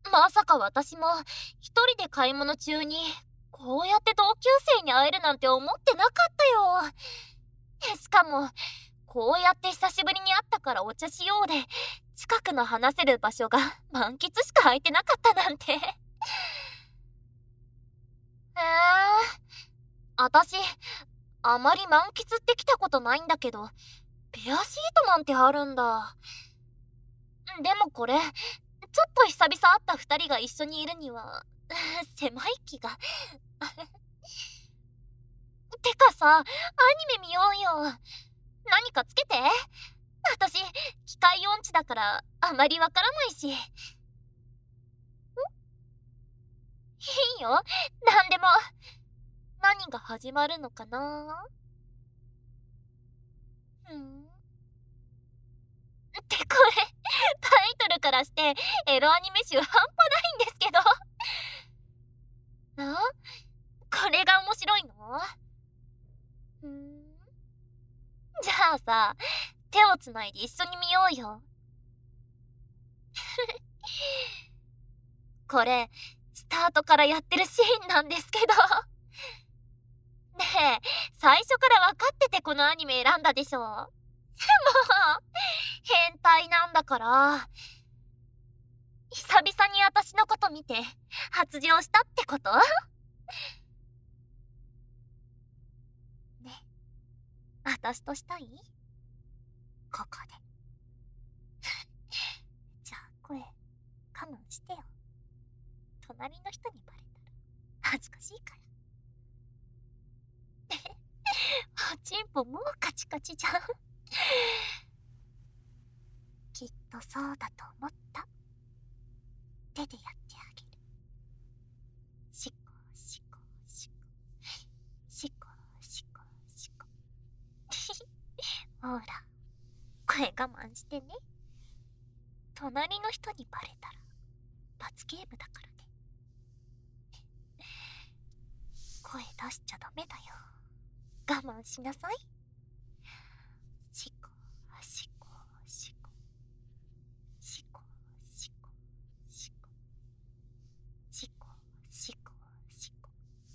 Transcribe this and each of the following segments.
まさか私も一人で買い物中にこうやって同級生に会えるなんて思ってなかったよ。しかもこうやって久しぶりに会ったからお茶しようで近くの話せる場所が満喫しか空いてなかったなんて。私あまり満喫ってきたことないんだけど、ペアシートなんてあるんだ。でもこれ、ちょっと久々会った二人が一緒にいるには、狭い気が。てかさ、アニメ見ようよ。何かつけて。私、機械音痴だからあまりわからないし。いいよ、なんでも。何が始まるのかな。ってこれ、タイトルからしてエロアニメ集半端ないんですけど。これが面白いの？じゃあさ、手をつないで一緒に見ようよ。これ、スタートからやってるシーンなんですけど。ねえ、最初から分かっててこのアニメ選んだでしょ。もう、変態なんだから。久々に私のこと見て発情したってこと？ね、私としたい？ここで。じゃあ声、我慢してよ。隣の人にバレたら恥ずかしいから。おちんぽもうカチカチじゃん。きっとそうだと思った。手でやってあげる。しこしこしこしこしこしこ。ほら、声我慢してね。隣の人にバレたら罰ゲームだからね。声出しちゃダメだよ。我慢しなさい。しこしこしこしこしこしこしこしこしこ。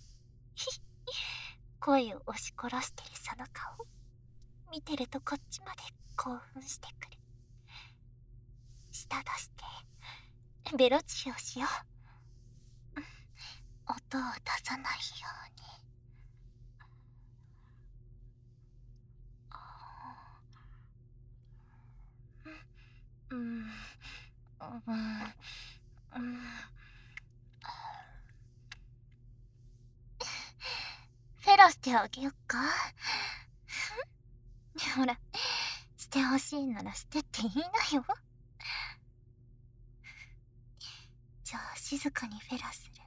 声を押し殺してるその顔見てるとこっちまで興奮してくる。舌出してベロチをしよう。音を出さないように。うんうんうんフェラしてあげよっか。ほら、してほしいならしてっていいなよ。じゃあ静かにフェラするね。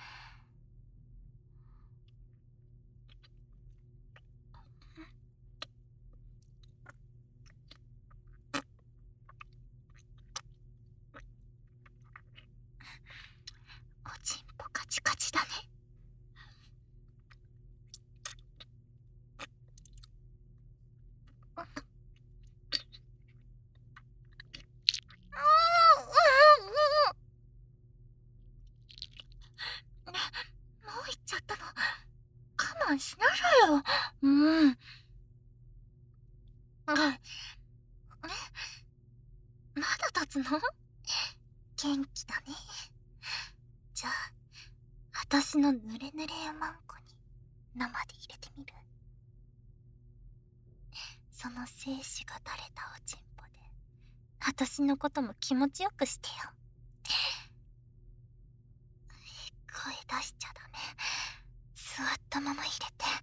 おちんぽカチカチだね。ね、もう行っちゃったの。我慢しなさいよ。まだ立つの？元気だね。じゃあ、私のぬれぬれやまんこに生で入れてみる？その精子が垂れたおちんぽで私のことも気持ちよくしてよ。声出しちゃダメ。座ったまま入れて。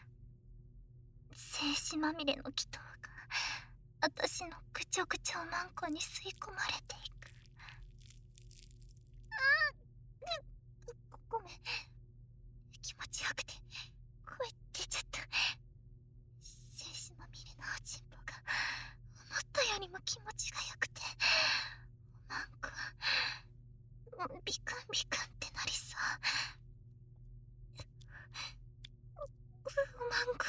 精子まみれの気筒が私のぐちょぐちょまんこに吸い込まれていく。ごめん、気持ちよくて声出ちゃった。精子まみれのおちんぽが思ったよりも気持ちがよくて、おまんこビクンビクンってなりそう。おまんこ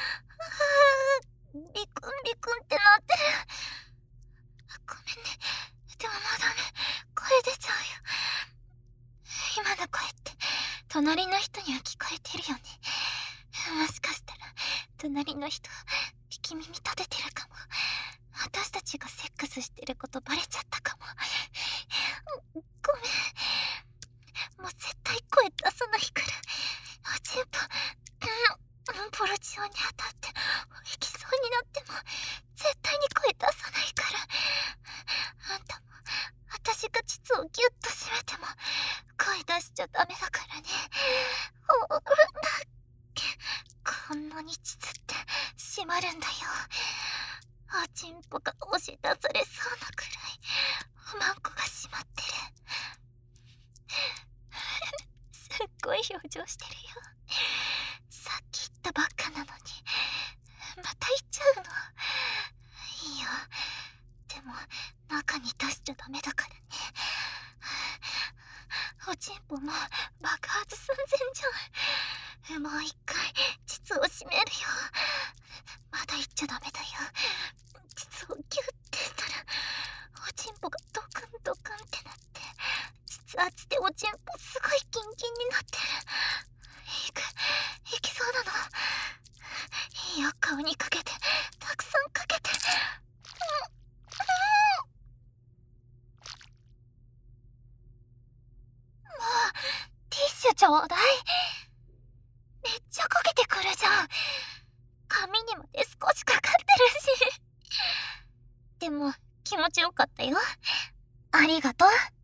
ビクンビクンってなってる。ごめんね、でももうダメ、声出ちゃうよ。 隣の人には聞こえてるよね。もしかしたら隣の人聞き耳立ててるかも。私たちがセックスしてることバレちゃったかも。ごめん。もう絶対声出さないから。おちんぽポロチオに当たって行きそうになっても絶対に声出さないから。あんたも私が膣をギュッと締めても声出しちゃダメだからね。こんなに膣って締まるんだよ。おちんぽが押し出されそうなくらいおまんこが締まってる。すっごい表情してるよ。さっき言ったばっかなのにまた言っちゃうの。いいよ。でも中に出しちゃダメだからね。おちんぽも爆発寸前じゃん。もう一回膣を締めるよ。まだ言っちゃダメだよ。膣をギュッてしたらおちんぽがドクンドクンってなって膣圧でおちんぽすごいキンキンになってる。いきそうなの。いいよ、顔にかけてたくさんかけて。もうティッシュちょうだい。めっちゃかけてくるじゃん。髪にまで少しかかってるし。でも気持ちよかったよ。ありがとう。